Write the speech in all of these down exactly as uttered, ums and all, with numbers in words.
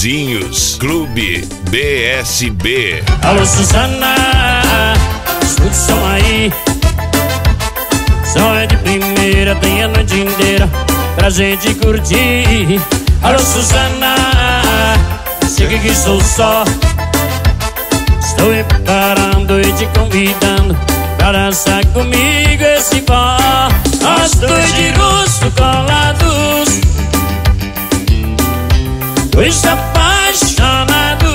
Vizinhos Clube B S B. Alô Suzana, escute o som aí. Som é de primeira, tem a noite inteira pra gente curtir. Alô Suzana, chega que sou só. Estou me preparando e te convidando pra dançar comigo esse pó. Nós dois de rosto colados, dois apaixonados.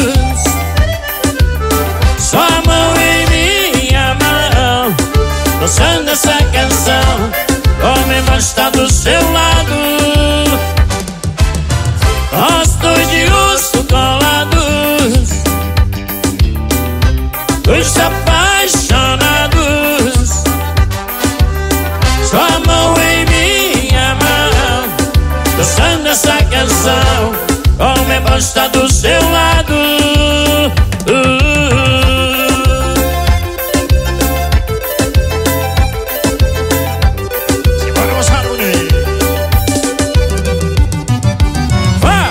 Sua mão em minha mão, dançando essa canção, como eu estar do seu lado. Nós dois de rosto colados, dois apaixonados. Sua mão em minha mão, dançando essa canção, como é bom estar do seu lado. uh. Simbora, moçada bonita. Vá!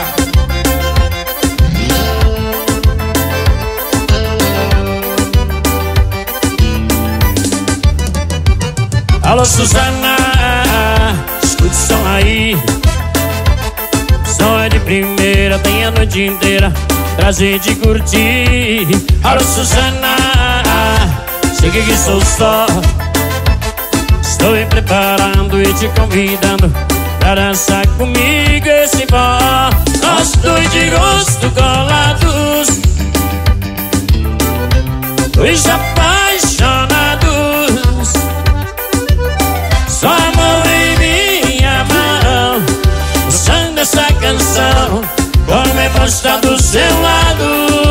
Alô Suzana, escute o som aí. Som é de primeira, tem a noite inteira pra gente curtir. Alô Suzana, chega que sou só. Estou me preparando e te convidando pra dançar comigo esse pó. Nós dois de rosto colados, dois apaixonados. Sua mão em minha mão, dançando essa canção, como é bom estar do seu lado.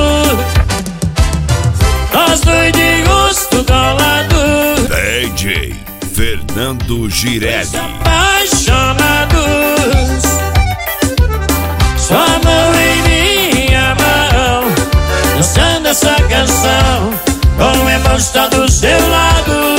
Nós dois de rosto colado, D J Fernando Girelli. Apaixonados. Sua mão em minha mão, dançando essa canção, como é bom estar do seu lado.